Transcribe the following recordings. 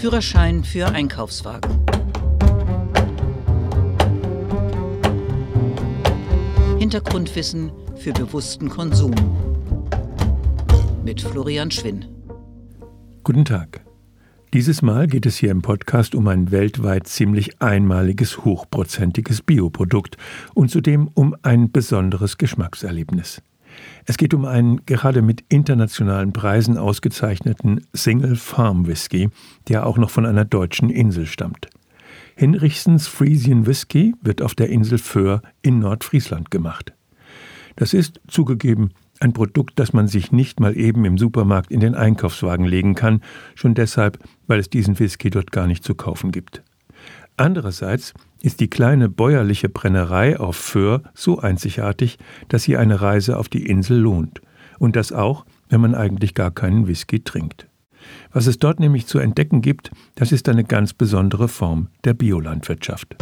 Führerschein für Einkaufswagen. Hintergrundwissen für bewussten Konsum. Mit Florian Schwinn. Guten Tag. Dieses Mal geht es hier im Podcast um ein weltweit ziemlich einmaliges, hochprozentiges Bioprodukt und zudem um ein besonderes Geschmackserlebnis. Es geht um einen gerade mit internationalen Preisen ausgezeichneten Single Farm Whisky, der auch noch von einer deutschen Insel stammt. Hinrichsens Frisian Whisky wird auf der Insel Föhr in Nordfriesland gemacht. Das ist, zugegeben, ein Produkt, das man sich nicht mal eben im Supermarkt in den Einkaufswagen legen kann, schon deshalb, weil es diesen Whisky dort gar nicht zu kaufen gibt. Andererseits ist die kleine bäuerliche Brennerei auf Föhr so einzigartig, dass sie eine Reise auf die Insel lohnt. Und das auch, wenn man eigentlich gar keinen Whisky trinkt. Was es dort nämlich zu entdecken gibt, das ist eine ganz besondere Form der Biolandwirtschaft.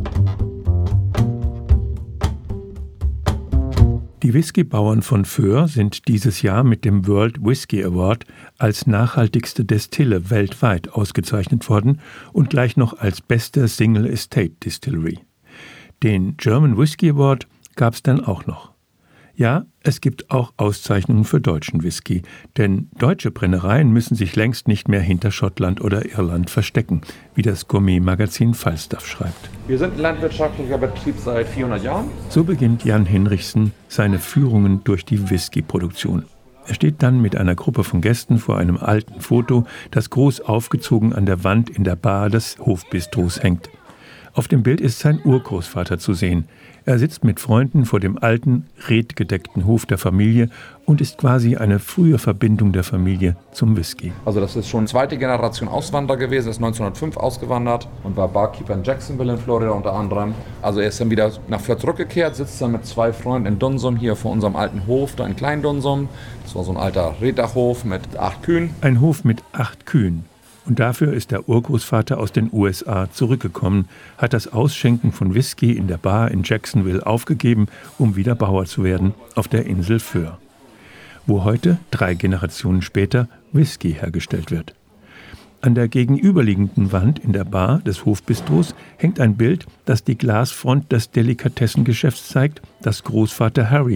Die Whiskybauern von Föhr sind dieses Jahr mit dem World Whisky Award als nachhaltigste Destille weltweit ausgezeichnet worden und gleich noch als beste Single Estate Distillery. Den German Whisky Award gab es dann auch noch. Ja, es gibt auch Auszeichnungen für deutschen Whisky, denn deutsche Brennereien müssen sich längst nicht mehr hinter Schottland oder Irland verstecken, wie das Gourmet-Magazin Falstaff schreibt. Wir sind ein landwirtschaftlicher Betrieb seit 400 Jahren. So beginnt Jan Hinrichsen seine Führungen durch die Whiskyproduktion. Er steht dann mit einer Gruppe von Gästen vor einem alten Foto, das groß aufgezogen an der Wand in der Bar des Hofbistros hängt. Auf dem Bild ist sein Urgroßvater zu sehen. Er sitzt mit Freunden vor dem alten, redgedeckten Hof der Familie und ist quasi eine frühe Verbindung der Familie zum Whisky. Also das ist schon zweite Generation Auswanderer gewesen, ist 1905 ausgewandert und war Barkeeper in Jacksonville in Florida unter anderem. Also er ist dann wieder nach Föhr zurückgekehrt, sitzt dann mit zwei Freunden in Dunsum hier vor unserem alten Hof, da in Klein-Dunsum. Das war so ein alter Reddachhof mit 8 Kühen. Ein Hof mit 8 Kühen. Und dafür ist der Urgroßvater aus den USA zurückgekommen, hat das Ausschenken von Whisky in der Bar in Jacksonville aufgegeben, um wieder Bauer zu werden auf der Insel Föhr, wo heute, 3 Generationen später, Whisky hergestellt wird. An der gegenüberliegenden Wand in der Bar des Hofbistros hängt ein Bild, das die Glasfront des Delikatessengeschäfts zeigt, das Großvater Harry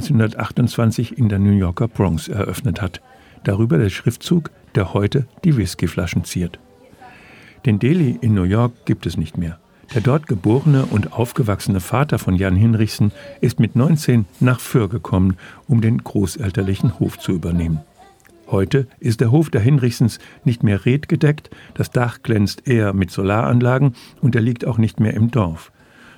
1928 in der New Yorker Bronx eröffnet hat. Darüber der Schriftzug, der heute die Whiskyflaschen ziert. Den Deli in New York gibt es nicht mehr. Der dort geborene und aufgewachsene Vater von Jan Hinrichsen ist mit 19 nach Föhr gekommen, um den großelterlichen Hof zu übernehmen. Heute ist der Hof der Hinrichsens nicht mehr redgedeckt, das Dach glänzt eher mit Solaranlagen und er liegt auch nicht mehr im Dorf.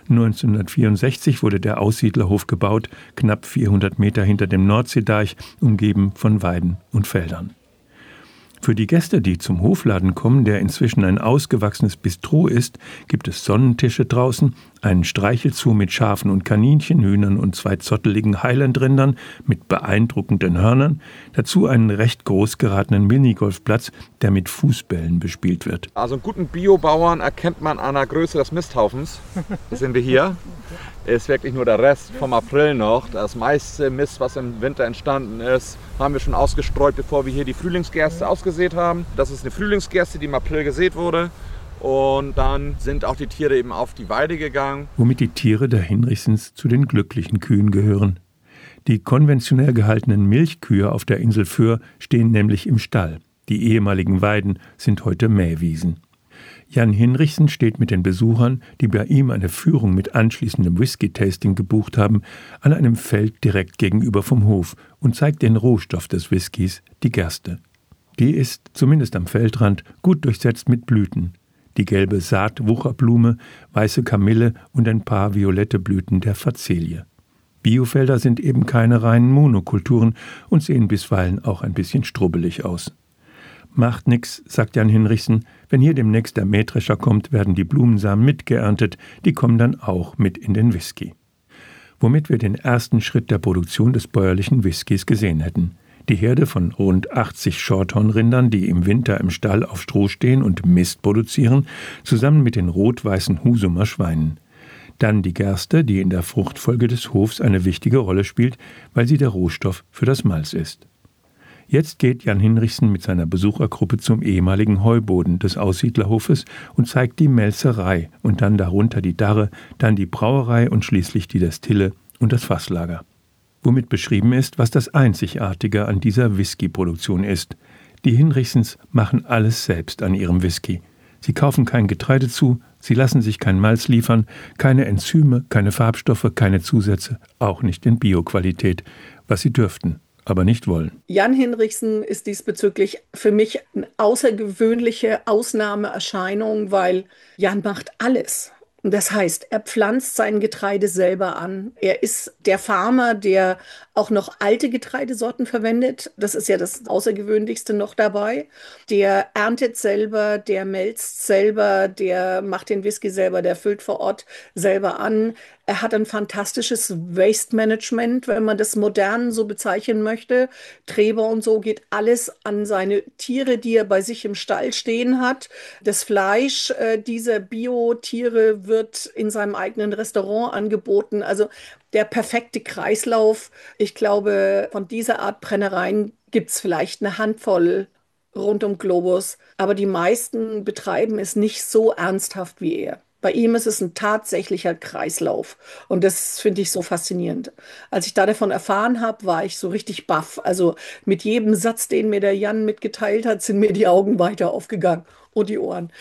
1964 wurde der Aussiedlerhof gebaut, knapp 400 Meter hinter dem Nordseedeich, umgeben von Weiden und Feldern. Für die Gäste, die zum Hofladen kommen, der inzwischen ein ausgewachsenes Bistro ist, gibt es Sonnentische draußen, einen Streichelzoo mit Schafen und Kaninchen, Hühnern und 2 zotteligen Highland-Rindern mit beeindruckenden Hörnern, dazu einen recht groß geratenen Minigolfplatz, der mit Fußbällen bespielt wird. Also einen guten Biobauern erkennt man an der Größe des Misthaufens. Das sehen wir hier. Ist wirklich nur der Rest vom April noch. Das meiste Mist, was im Winter entstanden ist, haben wir schon ausgestreut, bevor wir hier die Frühlingsgerste ausgesät haben. Das ist eine Frühlingsgerste, die im April gesät wurde. Und dann sind auch die Tiere eben auf die Weide gegangen. Womit die Tiere der Hinrichsens zu den glücklichen Kühen gehören. Die konventionell gehaltenen Milchkühe auf der Insel Föhr stehen nämlich im Stall. Die ehemaligen Weiden sind heute Mähwiesen. Jan Hinrichsen steht mit den Besuchern, die bei ihm eine Führung mit anschließendem Whisky-Tasting gebucht haben, an einem Feld direkt gegenüber vom Hof und zeigt den Rohstoff des Whiskys, die Gerste. Die ist, zumindest am Feldrand, gut durchsetzt mit Blüten. Die gelbe Saatwucherblume, weiße Kamille und ein paar violette Blüten der Fazelie. Biofelder sind eben keine reinen Monokulturen und sehen bisweilen auch ein bisschen strubbelig aus. Macht nix, sagt Jan Hinrichsen, wenn hier demnächst der Mähdrescher kommt, werden die Blumensamen mitgeerntet, die kommen dann auch mit in den Whisky. Womit wir den ersten Schritt der Produktion des bäuerlichen Whiskys gesehen hätten. Die Herde von rund 80 Shorthorn-Rindern, die im Winter im Stall auf Stroh stehen und Mist produzieren, zusammen mit den rot-weißen Husumer Schweinen. Dann die Gerste, die in der Fruchtfolge des Hofs eine wichtige Rolle spielt, weil sie der Rohstoff für das Malz ist. Jetzt geht Jan Hinrichsen mit seiner Besuchergruppe zum ehemaligen Heuboden des Aussiedlerhofes und zeigt die Melzerei und dann darunter die Darre, dann die Brauerei und schließlich die Destille und das Fasslager. Womit beschrieben ist, was das Einzigartige an dieser Whisky-Produktion ist. Die Hinrichsens machen alles selbst an ihrem Whisky. Sie kaufen kein Getreide zu, sie lassen sich kein Malz liefern, keine Enzyme, keine Farbstoffe, keine Zusätze, auch nicht in Bioqualität, was sie dürften, aber nicht wollen. Jan Hinrichsen ist diesbezüglich für mich eine außergewöhnliche Ausnahmeerscheinung, weil Jan macht alles. Und das heißt, er pflanzt sein Getreide selber an. Er ist der Farmer, der auch noch alte Getreidesorten verwendet. Das ist ja das Außergewöhnlichste noch dabei. Der erntet selber, der melzt selber, der macht den Whisky selber, der füllt vor Ort selber an. Er hat ein fantastisches Waste Management, wenn man das modern so bezeichnen möchte. Treber und so geht alles an seine Tiere, die er bei sich im Stall stehen hat. Das Fleisch dieser Bio-Tiere wird in seinem eigenen Restaurant angeboten. Also der perfekte Kreislauf. Ich glaube, von dieser Art Brennereien gibt es vielleicht eine Handvoll rund um Globus. Aber die meisten betreiben es nicht so ernsthaft wie er. Bei ihm ist es ein tatsächlicher Kreislauf. Und das finde ich so faszinierend. Als ich da davon erfahren habe, war ich so richtig baff. Also mit jedem Satz, den mir der Jan mitgeteilt hat, sind mir die Augen weiter aufgegangen und die Ohren.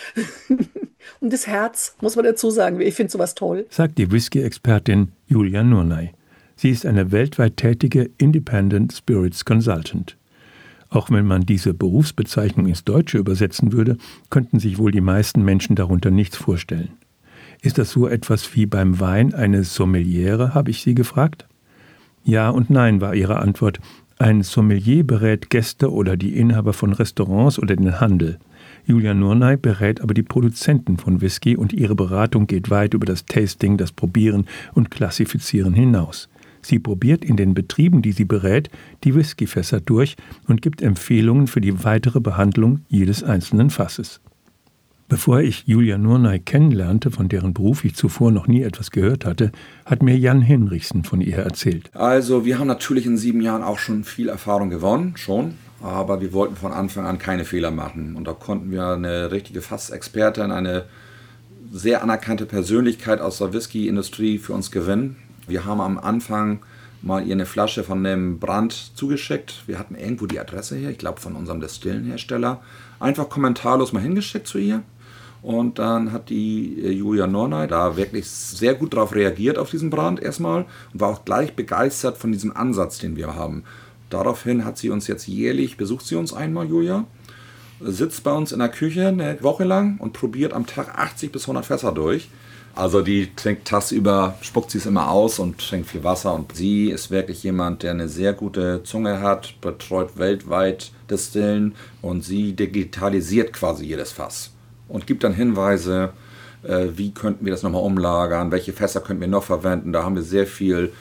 Und das Herz, muss man dazu sagen, ich finde sowas toll. Sagt die Whisky-Expertin Julia Nurnay. Sie ist eine weltweit tätige Independent Spirits Consultant. Auch wenn man diese Berufsbezeichnung ins Deutsche übersetzen würde, könnten sich wohl die meisten Menschen darunter nichts vorstellen. Ist das so etwas wie beim Wein eine Sommeliere, habe ich sie gefragt? Ja und nein, war ihre Antwort. Ein Sommelier berät Gäste oder die Inhaber von Restaurants oder den Handel. Julia Nurnay berät aber die Produzenten von Whisky und ihre Beratung geht weit über das Tasting, das Probieren und Klassifizieren hinaus. Sie probiert in den Betrieben, die sie berät, die Whiskyfässer durch und gibt Empfehlungen für die weitere Behandlung jedes einzelnen Fasses. Bevor ich Julia Nurnay kennenlernte, von deren Beruf ich zuvor noch nie etwas gehört hatte, hat mir Jan Hinrichsen von ihr erzählt. Also wir haben natürlich in 7 Jahren auch schon viel Erfahrung gewonnen, aber wir wollten von Anfang an keine Fehler machen. Und da konnten wir eine richtige Fassexpertin, eine sehr anerkannte Persönlichkeit aus der Whisky-Industrie für uns gewinnen. Wir haben am Anfang mal ihr eine Flasche von dem Brand zugeschickt. Wir hatten irgendwo die Adresse her, ich glaube von unserem Destillenhersteller. Einfach kommentarlos mal hingeschickt zu ihr. Und dann hat die Julia Nurnay da wirklich sehr gut darauf reagiert, auf diesen Brand erstmal. Und war auch gleich begeistert von diesem Ansatz, den wir haben. Daraufhin hat sie uns jetzt jährlich, besucht sie uns einmal, Julia, sitzt bei uns in der Küche eine Woche lang und probiert am Tag 80 bis 100 Fässer durch. Also die trinkt tagsüber, spuckt sie es immer aus und trinkt viel Wasser. Und sie ist wirklich jemand, der eine sehr gute Zunge hat, betreut weltweit Destillen und sie digitalisiert quasi jedes Fass. Und gibt dann Hinweise, wie könnten wir das nochmal umlagern, welche Fässer könnten wir noch verwenden. Da haben wir sehr viel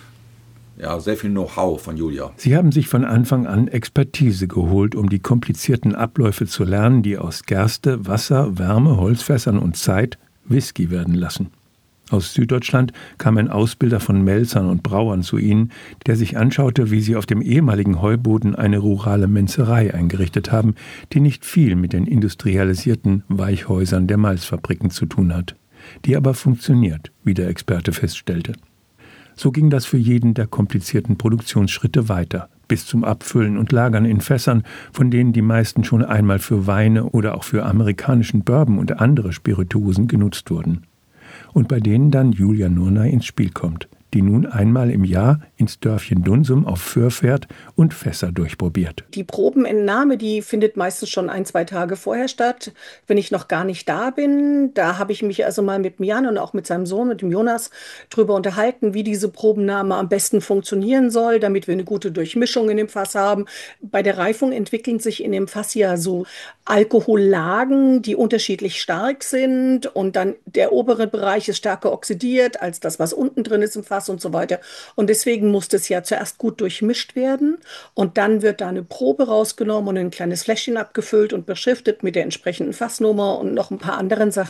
Know-how von Julia. Sie haben sich von Anfang an Expertise geholt, um die komplizierten Abläufe zu lernen, die aus Gerste, Wasser, Wärme, Holzfässern und Zeit Whisky werden lassen. Aus Süddeutschland kam ein Ausbilder von Melzern und Brauern zu ihnen, der sich anschaute, wie sie auf dem ehemaligen Heuboden eine rurale Menzerei eingerichtet haben, die nicht viel mit den industrialisierten Weichhäusern der Malzfabriken zu tun hat, die aber funktioniert, wie der Experte feststellte. So ging das für jeden der komplizierten Produktionsschritte weiter, bis zum Abfüllen und Lagern in Fässern, von denen die meisten schon einmal für Weine oder auch für amerikanischen Bourbon und andere Spirituosen genutzt wurden. Und bei denen dann Julia Nurnay ins Spiel kommt, die nun einmal im Jahr ins Dörfchen Dunsum auf Föhr fährt und Fässer durchprobiert. Die Probenentnahme, die findet meistens schon 1-2 Tage vorher statt, wenn ich noch gar nicht da bin. Da habe ich mich also mal mit Jan und auch mit seinem Sohn, mit dem Jonas, drüber unterhalten, wie diese Probennahme am besten funktionieren soll, damit wir eine gute Durchmischung in dem Fass haben. Bei der Reifung entwickeln sich in dem Fass ja so Alkohollagen, die unterschiedlich stark sind und dann der obere Bereich ist stärker oxidiert als das, was unten drin ist im Fass und so weiter. Und deswegen muss das ja zuerst gut durchmischt werden und dann wird da eine Probe rausgenommen und in ein kleines Fläschchen abgefüllt und beschriftet mit der entsprechenden Fassnummer und noch ein paar anderen Sachen.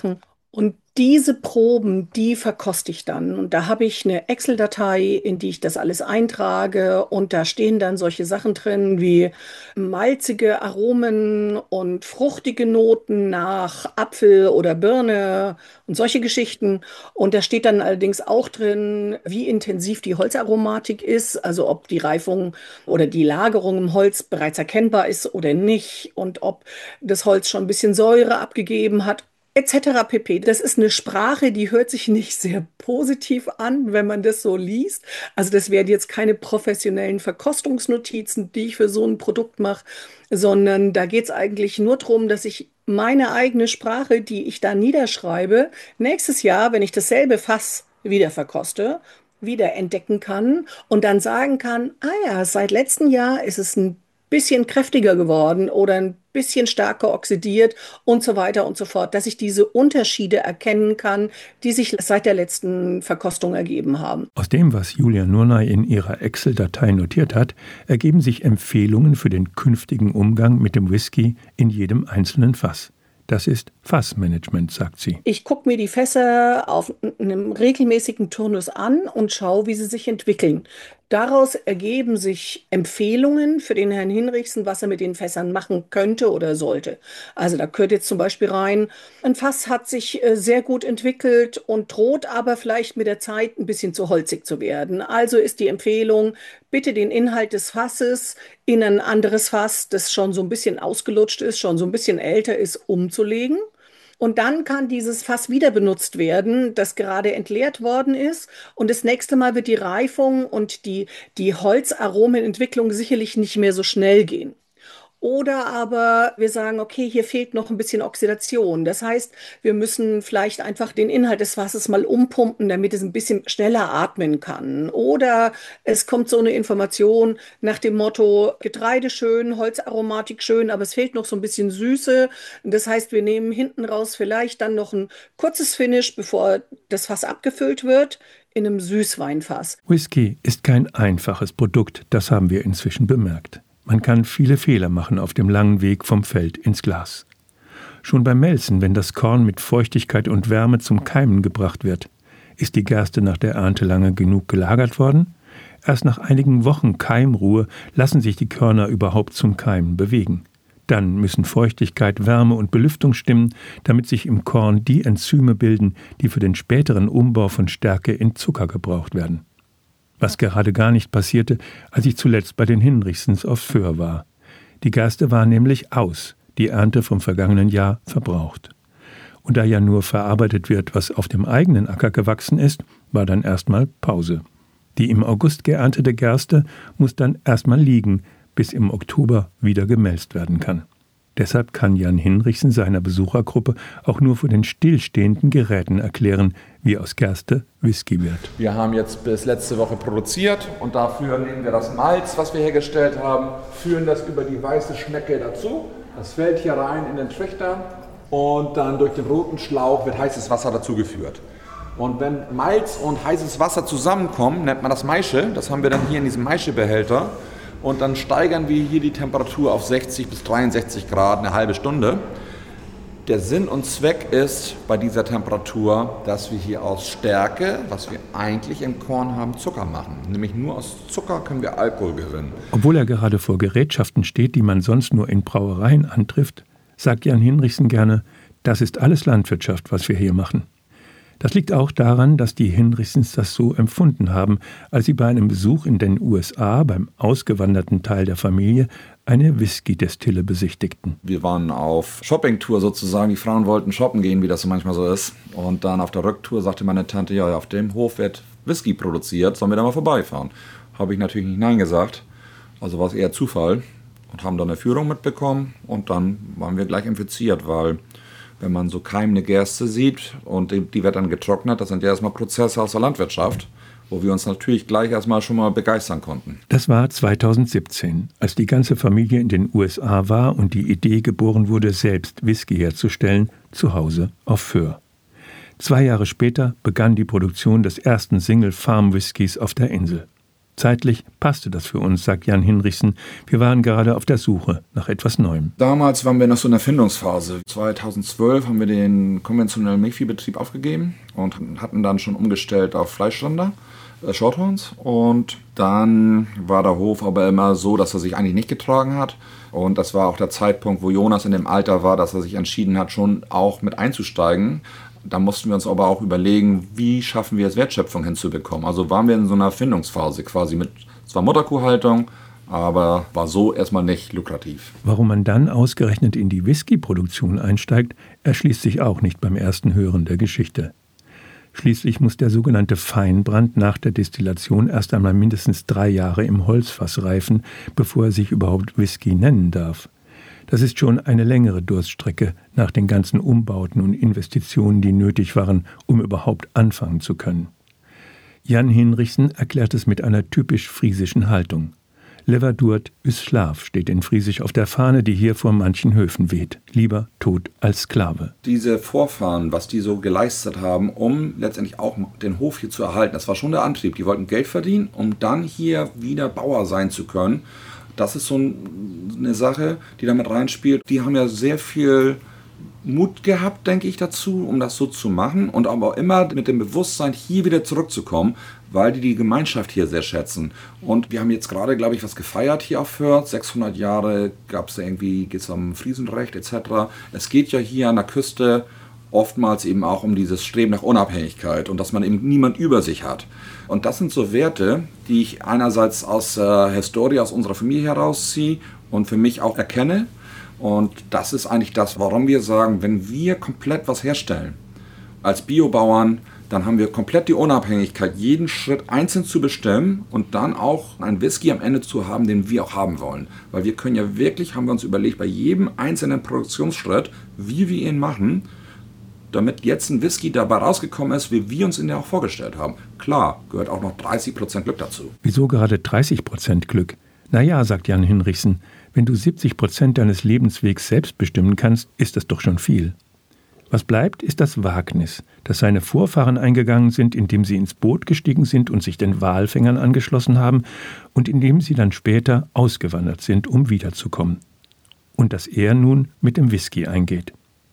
Und diese Proben, die verkoste ich dann. Und da habe ich eine Excel-Datei, in die ich das alles eintrage. Und da stehen dann solche Sachen drin wie malzige Aromen und fruchtige Noten nach Apfel oder Birne und solche Geschichten. Und da steht dann allerdings auch drin, wie intensiv die Holzaromatik ist, also ob die Reifung oder die Lagerung im Holz bereits erkennbar ist oder nicht und ob das Holz schon ein bisschen Säure abgegeben hat etc. pp. Das ist eine Sprache, die hört sich nicht sehr positiv an, wenn man das so liest. Also das wären jetzt keine professionellen Verkostungsnotizen, die ich für so ein Produkt mache, sondern da geht es eigentlich nur darum, dass ich meine eigene Sprache, die ich da niederschreibe, nächstes Jahr, wenn ich dasselbe Fass wieder verkoste, wieder entdecken kann und dann sagen kann, ah ja, seit letztem Jahr ist es ein bisschen kräftiger geworden oder ein bisschen stärker oxidiert und so weiter und so fort, dass ich diese Unterschiede erkennen kann, die sich seit der letzten Verkostung ergeben haben. Aus dem, was Julia Nurnay in ihrer Excel-Datei notiert hat, ergeben sich Empfehlungen für den künftigen Umgang mit dem Whisky in jedem einzelnen Fass. Das ist Fassmanagement, sagt sie. Ich gucke mir die Fässer auf einem regelmäßigen Turnus an und schaue, wie sie sich entwickeln. Daraus ergeben sich Empfehlungen für den Herrn Hinrichsen, was er mit den Fässern machen könnte oder sollte. Also da gehört jetzt zum Beispiel rein, ein Fass hat sich sehr gut entwickelt und droht aber vielleicht mit der Zeit ein bisschen zu holzig zu werden. Also ist die Empfehlung, bitte den Inhalt des Fasses in ein anderes Fass, das schon so ein bisschen ausgelutscht ist, schon so ein bisschen älter ist, umzulegen. Und dann kann dieses Fass wieder benutzt werden, das gerade entleert worden ist. Und das nächste Mal wird die Reifung und die Holzaromenentwicklung sicherlich nicht mehr so schnell gehen. Oder aber wir sagen, okay, hier fehlt noch ein bisschen Oxidation. Das heißt, wir müssen vielleicht einfach den Inhalt des Wassers mal umpumpen, damit es ein bisschen schneller atmen kann. Oder es kommt so eine Information nach dem Motto, Getreide schön, Holzaromatik schön, aber es fehlt noch so ein bisschen Süße. Das heißt, wir nehmen hinten raus vielleicht dann noch ein kurzes Finish, bevor das Fass abgefüllt wird, in einem Süßweinfass. Whisky ist kein einfaches Produkt, das haben wir inzwischen bemerkt. Man kann viele Fehler machen auf dem langen Weg vom Feld ins Glas. Schon beim Melzen, wenn das Korn mit Feuchtigkeit und Wärme zum Keimen gebracht wird, ist die Gerste nach der Ernte lange genug gelagert worden? Erst nach einigen Wochen Keimruhe lassen sich die Körner überhaupt zum Keimen bewegen. Dann müssen Feuchtigkeit, Wärme und Belüftung stimmen, damit sich im Korn die Enzyme bilden, die für den späteren Umbau von Stärke in Zucker gebraucht werden. Was gerade gar nicht passierte, als ich zuletzt bei den Hinrichsens auf Föhr war. Die Gerste war nämlich aus, die Ernte vom vergangenen Jahr verbraucht. Und da ja nur verarbeitet wird, was auf dem eigenen Acker gewachsen ist, war dann erstmal Pause. Die im August geerntete Gerste muss dann erstmal liegen, bis im Oktober wieder gemälzt werden kann. Deshalb kann Jan Hinrichsen seiner Besuchergruppe auch nur vor den stillstehenden Geräten erklären, wie aus Gerste Whisky wird. Wir haben jetzt bis letzte Woche produziert und dafür nehmen wir das Malz, was wir hergestellt haben, führen das über die weiße Schnecke dazu. Das fällt hier rein in den Trichter und dann durch den roten Schlauch wird heißes Wasser dazugeführt. Und wenn Malz und heißes Wasser zusammenkommen, nennt man das Maische. Das haben wir dann hier in diesem Maischebehälter. Und dann steigern wir hier die Temperatur auf 60 bis 63 Grad eine halbe Stunde. Der Sinn und Zweck ist bei dieser Temperatur, dass wir hier aus Stärke, was wir eigentlich im Korn haben, Zucker machen. Nämlich nur aus Zucker können wir Alkohol gewinnen. Obwohl er gerade vor Gerätschaften steht, die man sonst nur in Brauereien antrifft, sagt Jan Hinrichsen gerne, das ist alles Landwirtschaft, was wir hier machen. Das liegt auch daran, dass die Hinrichsens das so empfunden haben, als sie bei einem Besuch in den USA beim ausgewanderten Teil der Familie eine Whisky-Destille besichtigten. Wir waren auf Shoppingtour sozusagen, die Frauen wollten shoppen gehen, wie das so manchmal so ist. Und dann auf der Rücktour sagte meine Tante, ja, auf dem Hof wird Whisky produziert, sollen wir da mal vorbeifahren? Habe ich natürlich nicht Nein gesagt, also war es eher Zufall und haben dann eine Führung mitbekommen und dann waren wir gleich infiziert, weil wenn man so keimende Gerste sieht und die wird dann getrocknet, das sind ja erstmal Prozesse aus der Landwirtschaft, wo wir uns natürlich gleich erstmal schon mal begeistern konnten. Das war 2017, als die ganze Familie in den USA war und die Idee geboren wurde, selbst Whisky herzustellen, zu Hause auf Föhr. 2 Jahre später begann die Produktion des ersten Single Farm Whiskys auf der Insel. Zeitlich passte das für uns, sagt Jan Hinrichsen. Wir waren gerade auf der Suche nach etwas Neuem. Damals waren wir noch so in der Findungsphase. 2012 haben wir den konventionellen Milchviehbetrieb aufgegeben und hatten dann schon umgestellt auf Fleischrinder, Shorthorns. Und dann war der Hof aber immer so, dass er sich eigentlich nicht getragen hat. Und das war auch der Zeitpunkt, wo Jonas in dem Alter war, dass er sich entschieden hat, schon auch mit einzusteigen. Da mussten wir uns aber auch überlegen, wie schaffen wir es, Wertschöpfung hinzubekommen. Also waren wir in so einer Findungsphase quasi mit zwar Mutterkuhhaltung, aber war so erstmal nicht lukrativ. Warum man dann ausgerechnet in die Whisky-Produktion einsteigt, erschließt sich auch nicht beim ersten Hören der Geschichte. Schließlich muss der sogenannte Feinbrand nach der Destillation erst einmal mindestens 3 Jahre im Holzfass reifen, bevor er sich überhaupt Whisky nennen darf. Das ist schon eine längere Durststrecke nach den ganzen Umbauten und Investitionen, die nötig waren, um überhaupt anfangen zu können. Jan Hinrichsen erklärt es mit einer typisch friesischen Haltung. Lever duurt üs Schlaf steht in Friesisch auf der Fahne, die hier vor manchen Höfen weht. Lieber tot als Sklave. Diese Vorfahren, was die so geleistet haben, um letztendlich auch den Hof hier zu erhalten, das war schon der Antrieb. Die wollten Geld verdienen, um dann hier wieder Bauer sein zu können. Das ist so eine Sache, die damit reinspielt. Die haben ja sehr viel Mut gehabt, denke ich, dazu, um das so zu machen. Und aber immer mit dem Bewusstsein, hier wieder zurückzukommen, weil die Gemeinschaft hier sehr schätzen. Und wir haben jetzt gerade, glaube ich, was gefeiert hier auf Fürth. 600 Jahre gab es ja irgendwie, geht es um Friesenrecht etc. Es geht ja hier an der Küste oftmals eben auch um dieses Streben nach Unabhängigkeit und dass man eben niemand über sich hat. Und das sind so Werte, die ich einerseits aus der Historie, aus unserer Familie herausziehe und für mich auch erkenne. Und das ist eigentlich das, warum wir sagen, wenn wir komplett was herstellen, als Biobauern, dann haben wir komplett die Unabhängigkeit, jeden Schritt einzeln zu bestimmen und dann auch einen Whisky am Ende zu haben, den wir auch haben wollen. Weil wir können ja wirklich, haben wir uns überlegt, bei jedem einzelnen Produktionsschritt, wie wir ihn machen, damit jetzt ein Whisky dabei rausgekommen ist, wie wir uns ihn ja auch vorgestellt haben. Klar, gehört auch noch 30% Glück dazu. Wieso gerade 30% Glück? Naja, sagt Jan Hinrichsen, wenn du 70% deines Lebenswegs selbst bestimmen kannst, ist das doch schon viel. Was bleibt, ist das Wagnis, das seine Vorfahren eingegangen sind, indem sie ins Boot gestiegen sind und sich den Walfängern angeschlossen haben und indem sie dann später ausgewandert sind, um wiederzukommen. Und das er nun mit dem Whisky eingeht.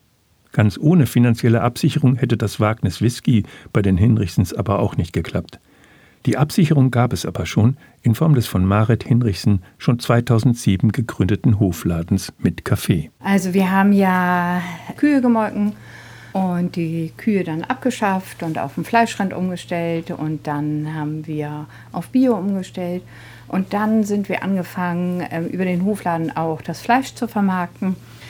Ganz ohne finanzielle Absicherung hätte das Wagnis Whisky bei den Hinrichsens aber auch nicht geklappt. Die Absicherung gab es aber schon in Form des von Marit Hinrichsen schon 2007 gegründeten Hofladens mit Kaffee. Also wir haben ja Kühe gemolken und die Kühe dann abgeschafft und auf den Fleischrand umgestellt und dann haben wir auf Bio umgestellt und dann sind wir angefangen, über den Hofladen auch das Fleisch zu vermarkten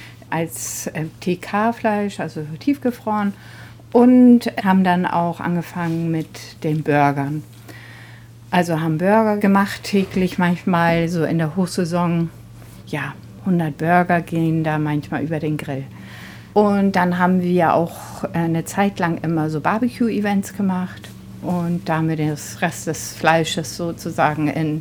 als TK-Fleisch, also tiefgefroren, und haben dann auch angefangen mit den Burgern. Also haben Burger gemacht täglich, manchmal so in der Hochsaison, ja, 100 Burger gehen da manchmal über den Grill. Und dann haben wir auch eine Zeit lang immer so Barbecue-Events gemacht und da haben wir den Rest des Fleisches sozusagen in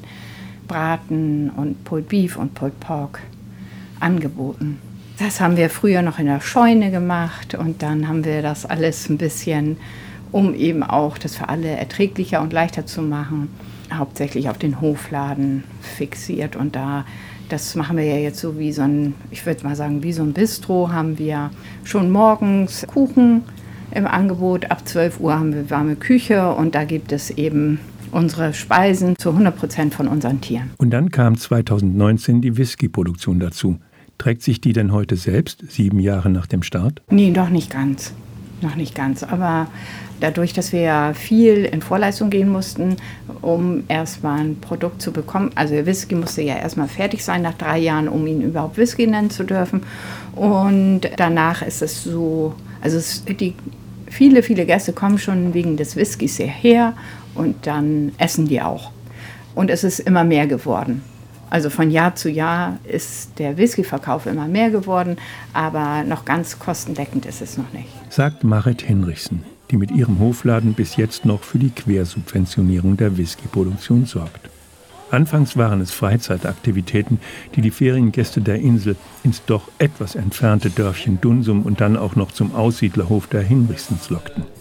Braten und Pulled Beef und Pulled Pork angeboten. Das haben wir früher noch in der Scheune gemacht und dann haben wir das alles ein bisschen, um eben auch das für alle erträglicher und leichter zu machen, hauptsächlich auf den Hofladen fixiert. Und das machen wir ja jetzt so wie so ein, ich würde mal sagen, wie so ein Bistro, haben wir schon morgens Kuchen im Angebot. Ab 12 Uhr haben wir warme Küche und da gibt es eben unsere Speisen zu 100% von unseren Tieren. Und dann kam 2019 die Whisky-Produktion dazu. Trägt sich die denn heute selbst, 7 Jahre nach dem Start? Nee, noch nicht ganz. Noch nicht ganz. Aber dadurch, dass wir ja viel in Vorleistung gehen mussten, um erstmal ein Produkt zu bekommen. Also der Whisky musste ja erstmal fertig sein nach 3 Jahren, um ihn überhaupt Whisky nennen zu dürfen. Und danach ist es so, also viele Gäste kommen schon wegen des Whiskys hierher und dann essen die auch. Und es ist immer mehr geworden. Also von Jahr zu Jahr ist der Whiskyverkauf immer mehr geworden, aber noch ganz kostendeckend ist es noch nicht. Sagt Marit Hinrichsen, die mit ihrem Hofladen bis jetzt noch für die Quersubventionierung der Whiskyproduktion sorgt. Anfangs waren es Freizeitaktivitäten, die die Feriengäste der Insel ins doch etwas entfernte Dörfchen Dunsum und dann auch noch zum Aussiedlerhof der Hinrichsens lockten.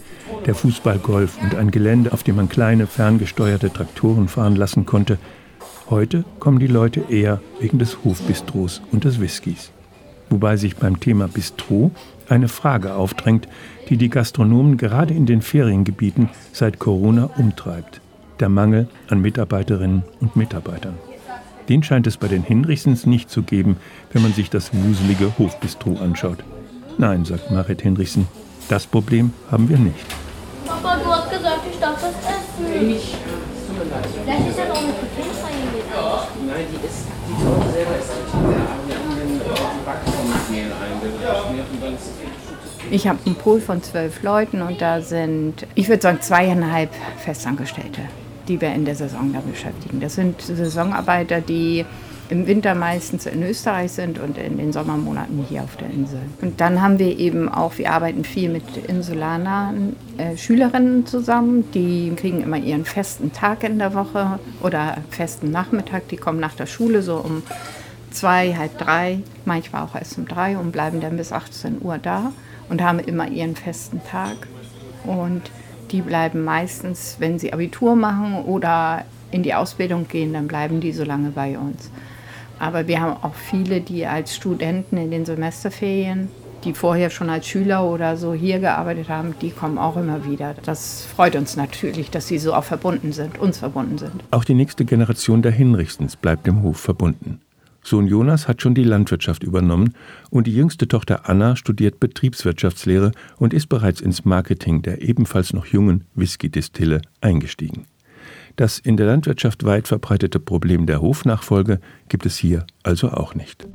der Fußballgolf und ein Gelände, auf dem man kleine ferngesteuerte Traktoren fahren lassen konnte. Heute kommen die Leute eher wegen des Hofbistros und des Whiskys. Wobei sich beim Thema Bistro eine Frage aufdrängt, die die Gastronomen gerade in den Feriengebieten seit Corona umtreibt: der Mangel an Mitarbeiterinnen und Mitarbeitern. Den scheint es bei den Hinrichsens nicht zu geben, wenn man sich das wuselige Hofbistro anschaut. Nein, sagt Marit Hinrichsen, das Problem haben wir nicht. Papa, du hast gesagt, ich darf das essen. Nicht. Vielleicht ist ja noch eine Protein reingelegt. Nein, die soll selber essen. Wir haben den Backkornmehl eingebracht und dann ist es. Ich habe einen Pool von 12 Leuten und da sind, ich würde sagen, 2,5 Festangestellte, die wir in der Saison da beschäftigen. Das sind Saisonarbeiter, die im Winter meistens in Österreich sind und in den Sommermonaten hier auf der Insel. Und dann haben wir eben auch, wir arbeiten viel mit insulanen Schülerinnen zusammen. Die kriegen immer ihren festen Tag in der Woche oder festen Nachmittag. Die kommen nach der Schule so um 2, halb 3, manchmal auch erst um 3 und bleiben dann bis 18 Uhr da und haben immer ihren festen Tag. Und die bleiben meistens, wenn sie Abitur machen oder in die Ausbildung gehen, dann bleiben die so lange bei uns. Aber wir haben auch viele, die als Studenten in den Semesterferien, die vorher schon als Schüler oder so hier gearbeitet haben, die kommen auch immer wieder. Das freut uns natürlich, dass sie so auch verbunden sind, uns verbunden sind. Auch die nächste Generation der Hinrichsens bleibt dem Hof verbunden. Sohn Jonas hat schon die Landwirtschaft übernommen und die jüngste Tochter Anna studiert Betriebswirtschaftslehre und ist bereits ins Marketing der ebenfalls noch jungen Whisky-Distille eingestiegen. Das in der Landwirtschaft weit verbreitete Problem der Hofnachfolge gibt es hier also auch nicht.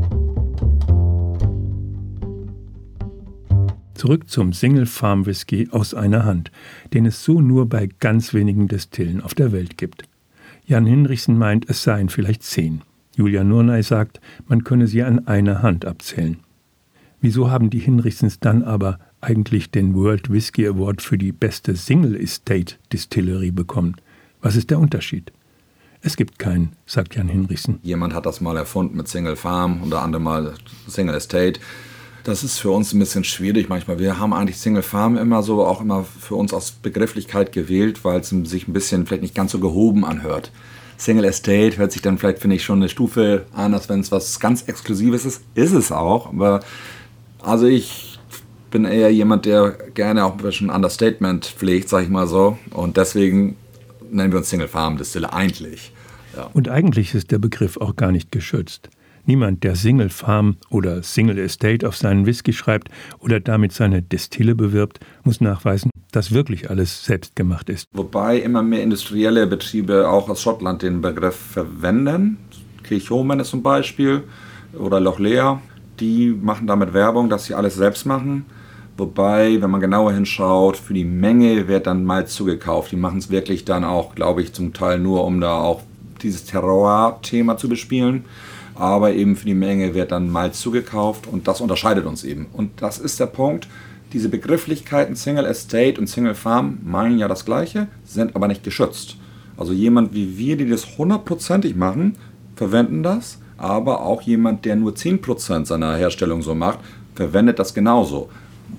Zurück zum Single Farm Whisky aus einer Hand, den es so nur bei ganz wenigen Destillen auf der Welt gibt. Jan Hinrichsen meint, es seien vielleicht 10. Julia Nurnay sagt, man könne sie an einer Hand abzählen. Wieso haben die Hinrichsens dann aber eigentlich den World Whisky Award für die beste Single Estate Distillerie bekommen? Was ist der Unterschied? Es gibt keinen, sagt Jan Hinrichsen. Jemand hat das mal erfunden mit Single Farm, unter anderem mal Single Estate. Das ist für uns ein bisschen schwierig manchmal. Wir haben eigentlich Single Farm immer so, auch immer für uns aus Begrifflichkeit gewählt, weil es sich ein bisschen vielleicht nicht ganz so gehoben anhört. Single Estate hört sich dann vielleicht, finde ich, schon eine Stufe an, als wenn es was ganz Exklusives ist. Ist es auch, aber also ich bin eher jemand, der gerne auch ein bisschen Understatement pflegt, sag ich mal so. Und deswegen nennen wir uns Single Farm Distille eigentlich. Ja. Und eigentlich ist der Begriff auch gar nicht geschützt. Niemand, der Single Farm oder Single Estate auf seinen Whisky schreibt oder damit seine Destille bewirbt, muss nachweisen, dass wirklich alles selbst gemacht ist. Wobei immer mehr industrielle Betriebe auch aus Schottland den Begriff verwenden. Kilchoman ist zum Beispiel oder Loch Lea. Die machen damit Werbung, dass sie alles selbst machen. Wobei, wenn man genauer hinschaut, für die Menge wird dann Malz zugekauft. Die machen es wirklich dann auch, glaube ich, zum Teil nur, um da auch dieses Terroir-Thema zu bespielen. Aber eben für die Menge wird dann Malz zugekauft und das unterscheidet uns eben. Und das ist der Punkt. Diese Begrifflichkeiten Single Estate und Single Farm meinen ja das Gleiche, sind aber nicht geschützt. Also jemand wie wir, die das 100%ig machen, verwenden das. Aber auch jemand, der nur 10% seiner Herstellung so macht, verwendet das genauso.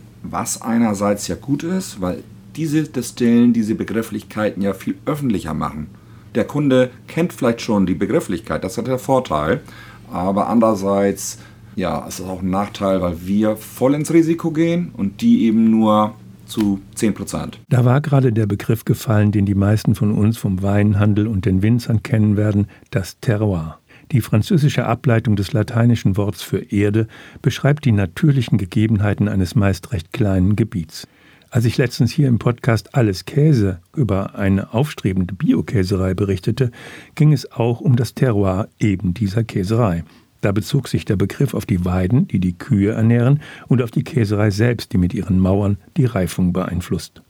Was einerseits ja gut ist, weil diese Destillen diese Begrifflichkeiten ja viel öffentlicher machen. Der Kunde kennt vielleicht schon die Begrifflichkeit, das hat der Vorteil. Aber andererseits, ja, es ist auch ein Nachteil, weil wir voll ins Risiko gehen und die eben nur zu 10%. Da war gerade der Begriff gefallen, den die meisten von uns vom Weinhandel und den Winzern kennen werden, das Terroir. Die französische Ableitung des lateinischen Worts für Erde beschreibt die natürlichen Gegebenheiten eines meist recht kleinen Gebiets. Als ich letztens hier im Podcast Alles Käse über eine aufstrebende Biokäserei berichtete, ging es auch um das Terroir eben dieser Käserei. Da bezog sich der Begriff auf die Weiden, die die Kühe ernähren, und auf die Käserei selbst, die mit ihren Mauern die Reifung beeinflusst.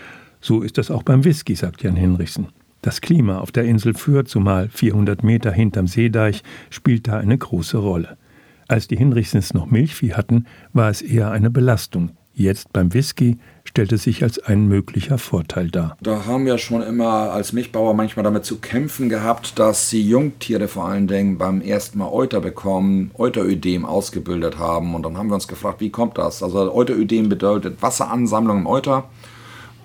So ist das auch beim Whisky, sagt Jan Hinrichsen. Das Klima auf der Insel Fürth, zumal 400 Meter hinterm Seedeich, spielt da eine große Rolle. Als die Hinrichsens noch Milchvieh hatten, war es eher eine Belastung. Jetzt beim Whisky stellt es sich als ein möglicher Vorteil dar. Da haben wir schon immer als Milchbauer manchmal damit zu kämpfen gehabt, dass die Jungtiere vor allen Dingen beim ersten Mal Euter bekommen, Euterödem ausgebildet haben. Und dann haben wir uns gefragt, wie kommt das? Also Euterödem bedeutet Wasseransammlung im Euter.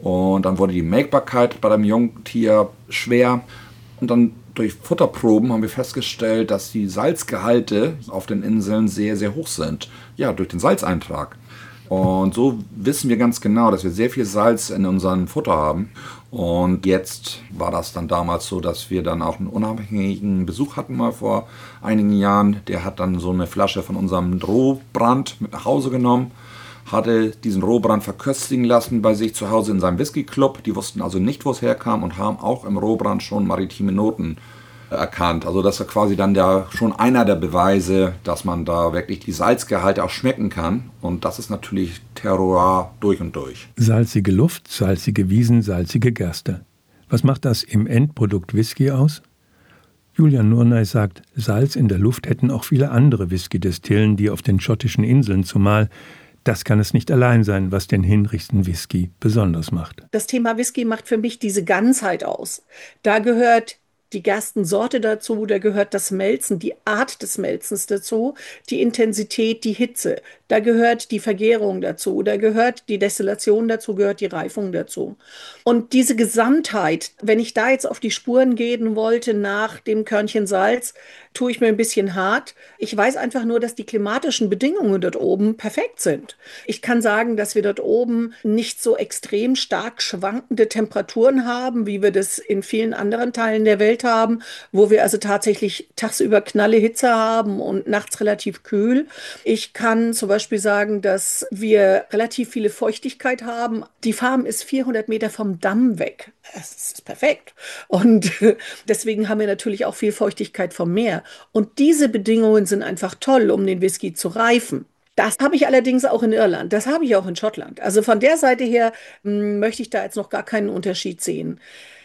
Und dann wurde die Melkbarkeit bei dem Jungtier schwer. Und dann durch Futterproben haben wir festgestellt, dass die Salzgehalte auf den Inseln sehr, sehr hoch sind. Ja, durch den Salzeintrag. Und so wissen wir ganz genau, dass wir sehr viel Salz in unserem Futter haben. Und jetzt war das dann damals so, dass wir dann auch einen unabhängigen Besuch hatten, mal vor einigen Jahren. Der hat dann so eine Flasche von unserem Rohbrand mit nach Hause genommen, hatte diesen Rohbrand verköstigen lassen bei sich zu Hause in seinem Whisky-Club. Die wussten also nicht, wo es herkam und haben auch im Rohbrand schon maritime Noten erkannt. Also das war quasi dann schon einer der Beweise, dass man da wirklich die Salzgehalte auch schmecken kann. Und das ist natürlich Terroir durch und durch. Salzige Luft, salzige Wiesen, salzige Gerste. Was macht das im Endprodukt Whisky aus? Julian Nurnay sagt, Salz in der Luft hätten auch viele andere Whisky-Destillen, die auf den schottischen Inseln zumal. Das kann es nicht allein sein, was den hinrichsten Whisky besonders macht. Das Thema Whisky macht für mich diese Ganzheit aus. Da gehört die Gerstensorte dazu, da gehört das Melzen, die Art des Melzens dazu, die Intensität, die Hitze, da gehört die Vergärung dazu, da gehört die Destillation dazu, gehört die Reifung dazu. Und diese Gesamtheit, wenn ich da jetzt auf die Spuren gehen wollte nach dem Körnchen Salz, tue ich mir ein bisschen hart. Ich weiß einfach nur, dass die klimatischen Bedingungen dort oben perfekt sind. Ich kann sagen, dass wir dort oben nicht so extrem stark schwankende Temperaturen haben, wie wir das in vielen anderen Teilen der Welt haben, wo wir also tatsächlich tagsüber knalle Hitze haben und nachts relativ kühl. Ich kann zum Beispiel sagen, dass wir relativ viele Feuchtigkeit haben. Die Farm ist 400 Meter vom Damm weg. Das ist perfekt. Und deswegen haben wir natürlich auch viel Feuchtigkeit vom Meer. Und diese Bedingungen sind einfach toll, um den Whisky zu reifen. Das habe ich allerdings auch in Irland, das habe ich auch in Schottland. Also von der Seite her möchte ich da jetzt noch gar keinen Unterschied sehen.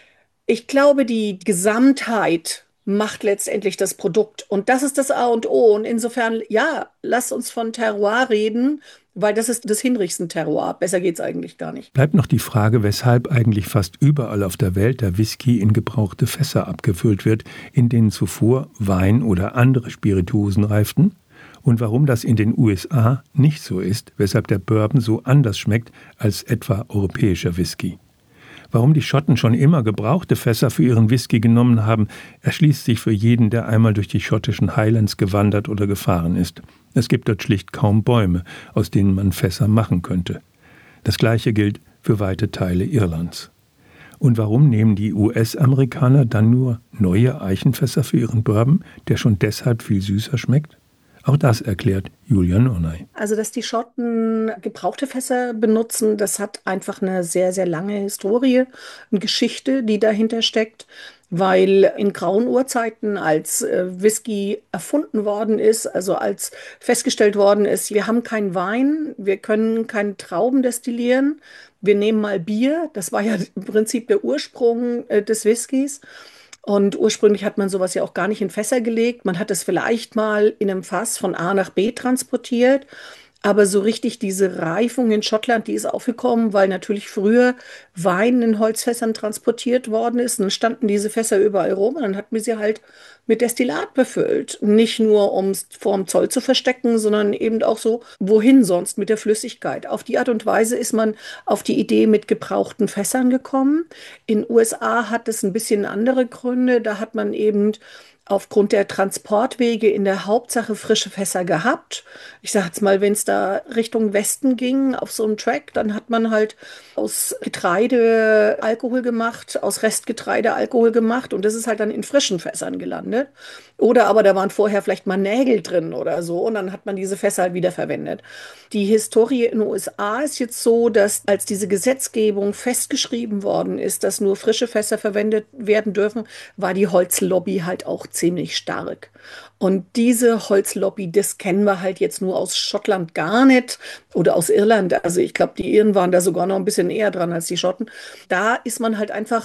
Ich glaube, die Gesamtheit macht letztendlich das Produkt. Und das ist das A und O. Und insofern, ja, lasst uns von Terroir reden, weil das ist das hinrichsten Terroir. Besser geht's eigentlich gar nicht. Bleibt noch die Frage, weshalb eigentlich fast überall auf der Welt der Whisky in gebrauchte Fässer abgefüllt wird, in denen zuvor Wein oder andere Spirituosen reiften? Und warum das in den USA nicht so ist, weshalb der Bourbon so anders schmeckt als etwa europäischer Whisky. Warum die Schotten schon immer gebrauchte Fässer für ihren Whisky genommen haben, erschließt sich für jeden, der einmal durch die schottischen Highlands gewandert oder gefahren ist. Es gibt dort schlicht kaum Bäume, aus denen man Fässer machen könnte. Das Gleiche gilt für weite Teile Irlands. Und warum nehmen die US-Amerikaner dann nur neue Eichenfässer für ihren Bourbon, der schon deshalb viel süßer schmeckt? Auch das erklärt Julian Nurnay. Also, dass die Schotten gebrauchte Fässer benutzen, das hat einfach eine sehr, sehr lange Historie, eine Geschichte, die dahinter steckt. Weil in grauen Urzeiten, als Whisky erfunden worden ist, also als festgestellt worden ist, wir haben keinen Wein, wir können keine Trauben destillieren, wir nehmen mal Bier, das war ja im Prinzip der Ursprung des Whiskys. Und ursprünglich hat man sowas ja auch gar nicht in Fässer gelegt. Man hat es vielleicht mal in einem Fass von A nach B transportiert. Aber so richtig diese Reifung in Schottland, die ist aufgekommen, weil natürlich früher Wein in Holzfässern transportiert worden ist. Und dann standen diese Fässer überall rum und dann hatten wir sie halt mit Destillat befüllt. Nicht nur, um es vor dem Zoll zu verstecken, sondern eben auch so, wohin sonst mit der Flüssigkeit. Auf die Art und Weise ist man auf die Idee mit gebrauchten Fässern gekommen. In den USA hat es ein bisschen andere Gründe. Da hat man eben aufgrund der Transportwege in der Hauptsache frische Fässer gehabt. Ich sage jetzt mal, wenn es da Richtung Westen ging, auf so einem Track, dann hat man halt aus Getreide Alkohol gemacht, aus Restgetreide Alkohol gemacht und das ist halt dann in frischen Fässern gelandet. Oder aber da waren vorher vielleicht mal Nägel drin oder so und dann hat man diese Fässer halt wiederverwendet. Die Historie in den USA ist jetzt so, dass als diese Gesetzgebung festgeschrieben worden ist, dass nur frische Fässer verwendet werden dürfen, war die Holzlobby halt auch ziemlich stark. Und diese Holzlobby, das kennen wir halt jetzt nur aus Schottland gar nicht oder aus Irland. Also ich glaube, die Iren waren da sogar noch ein bisschen eher dran als die Schotten. Da ist man halt einfach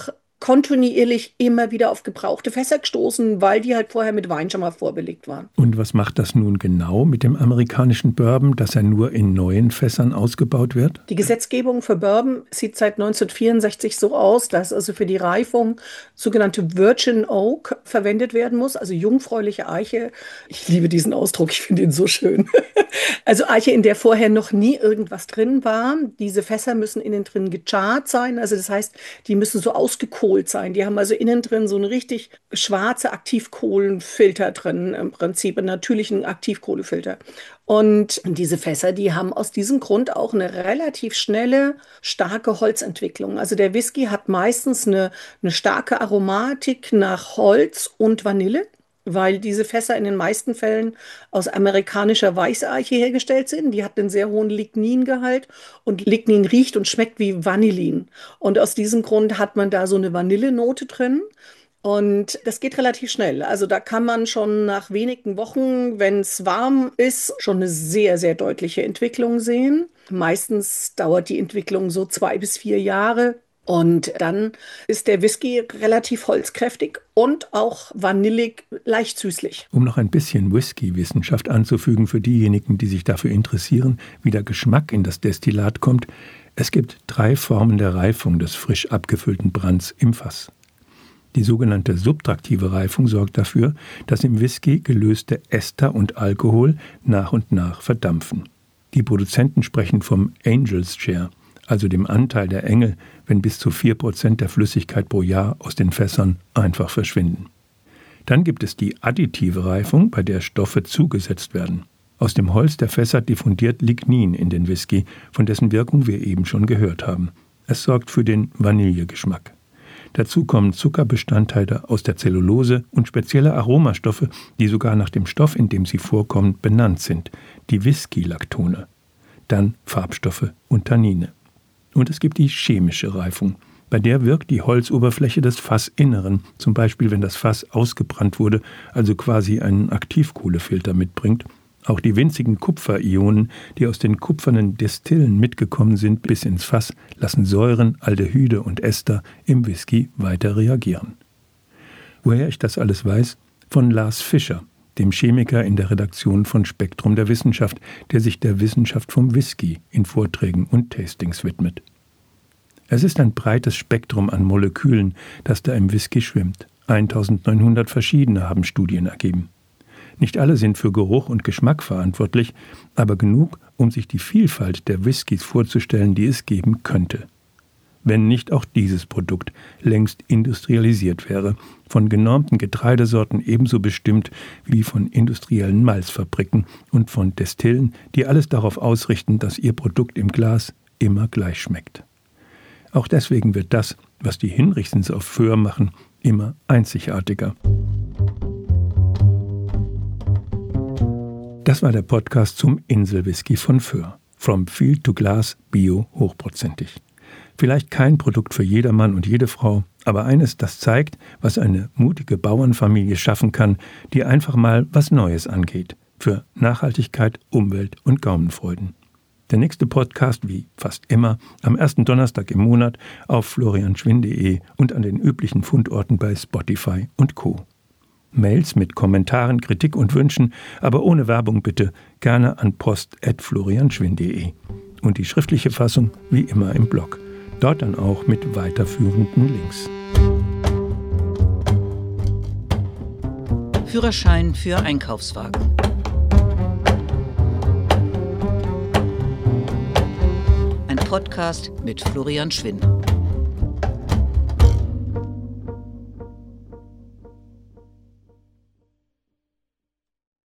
kontinuierlich immer wieder auf gebrauchte Fässer gestoßen, weil die halt vorher mit Wein schon mal vorbelegt waren. Und was macht das nun genau mit dem amerikanischen Bourbon, dass er nur in neuen Fässern ausgebaut wird? Die Gesetzgebung für Bourbon sieht seit 1964 so aus, dass also für die Reifung sogenannte Virgin Oak verwendet werden muss, also jungfräuliche Eiche. Ich liebe diesen Ausdruck, ich finde ihn so schön. Also Eiche, in der vorher noch nie irgendwas drin war. Diese Fässer müssen innen drin gechart sein, also das heißt, die müssen so ausgekohlt sein. Die haben also innen drin so eine richtig schwarze Aktivkohlenfilter drin, im Prinzip einen natürlichen Aktivkohlefilter. Und diese Fässer, die haben aus diesem Grund auch eine relativ schnelle, starke Holzentwicklung. Also der Whisky hat meistens eine starke Aromatik nach Holz und Vanille, weil diese Fässer in den meisten Fällen aus amerikanischer Weißeiche hergestellt sind. Die hat einen sehr hohen Ligningehalt und Lignin riecht und schmeckt wie Vanillin. Und aus diesem Grund hat man da so eine Vanillenote drin. Und das geht relativ schnell. Also da kann man schon nach wenigen Wochen, wenn es warm ist, schon eine sehr, sehr deutliche Entwicklung sehen. Meistens dauert die Entwicklung so 2 bis 4 Jahre. Und dann ist der Whisky relativ holzkräftig und auch vanillig, leicht süßlich. Um noch ein bisschen Whisky-Wissenschaft anzufügen für diejenigen, die sich dafür interessieren, wie der Geschmack in das Destillat kommt: Es gibt 3 Formen der Reifung des frisch abgefüllten Brands im Fass. Die sogenannte subtraktive Reifung sorgt dafür, dass im Whisky gelöste Ester und Alkohol nach und nach verdampfen. Die Produzenten sprechen vom Angel's Share, also dem Anteil der Engel, wenn bis zu 4% der Flüssigkeit pro Jahr aus den Fässern einfach verschwinden. Dann gibt es die additive Reifung, bei der Stoffe zugesetzt werden. Aus dem Holz der Fässer diffundiert Lignin in den Whisky, von dessen Wirkung wir eben schon gehört haben. Es sorgt für den Vanillegeschmack. Dazu kommen Zuckerbestandteile aus der Zellulose und spezielle Aromastoffe, die sogar nach dem Stoff, in dem sie vorkommen, benannt sind, die Whisky-Lactone. Dann Farbstoffe und Tannine. Und es gibt die chemische Reifung. Bei der wirkt die Holzoberfläche des Fassinneren, zum Beispiel wenn das Fass ausgebrannt wurde, also quasi einen Aktivkohlefilter mitbringt. Auch die winzigen Kupferionen, die aus den kupfernen Destillen mitgekommen sind bis ins Fass, lassen Säuren, Aldehyde und Ester im Whisky weiter reagieren. Woher ich das alles weiß? Von Lars Fischer, dem Chemiker in der Redaktion von Spektrum der Wissenschaft, der sich der Wissenschaft vom Whisky in Vorträgen und Tastings widmet. Es ist ein breites Spektrum an Molekülen, das da im Whisky schwimmt. 1900 verschiedene haben Studien ergeben. Nicht alle sind für Geruch und Geschmack verantwortlich, aber genug, um sich die Vielfalt der Whiskys vorzustellen, die es geben könnte. Wenn nicht auch dieses Produkt längst industrialisiert wäre, von genormten Getreidesorten ebenso bestimmt wie von industriellen Malzfabriken und von Destillen, die alles darauf ausrichten, dass ihr Produkt im Glas immer gleich schmeckt. Auch deswegen wird das, was die Hinrichsens auf Föhr machen, immer einzigartiger. Das war der Podcast zum Inselwhisky von Föhr. From Field to Glass, Bio, hochprozentig. Vielleicht kein Produkt für jedermann und jede Frau, aber eines, das zeigt, was eine mutige Bauernfamilie schaffen kann, die einfach mal was Neues angeht. Für Nachhaltigkeit, Umwelt und Gaumenfreuden. Der nächste Podcast, wie fast immer, am ersten Donnerstag im Monat auf florianschwinn.de und an den üblichen Fundorten bei Spotify und Co. Mails mit Kommentaren, Kritik und Wünschen, aber ohne Werbung bitte, gerne an post@florianschwinn.de. Und die schriftliche Fassung wie immer im Blog. Dort dann auch mit weiterführenden Links. Führerschein für Einkaufswagen. Ein Podcast mit Florian Schwinn.